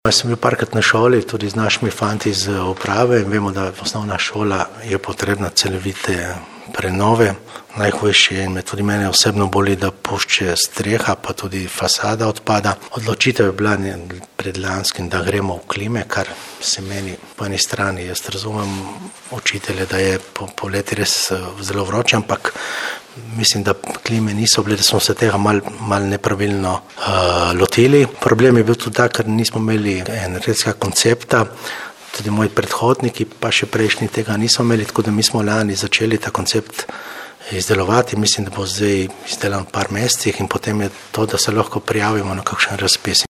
Jaz sem bil parkrat na šoli, tudi z našimi fanti iz uprave in vemo, da osnovna šola je potrebna celovite prenove. Najhujše je in tudi mene osebno boli, da pušče streha, pa tudi fasada odpada. Odločitev je bila predlanskim, da gremo v klime, kar se meni po eni strani, jaz razumem učitelje, da je poleti res zelo vroče, ampak mislim, da klime niso bile, da smo se tega mal nepravilno lotili. Problem je bil tudi tak, ker nismo imeli energetskega koncepta, tudi moji predhodniki, pa še prejšnji tega nismo imeli, tako da mi smo lani začeli ta koncept izdelovati. Mislim, da bo zdaj izdelan v par mesecih in potem je to, da se lahko prijavimo na kakšen razpis.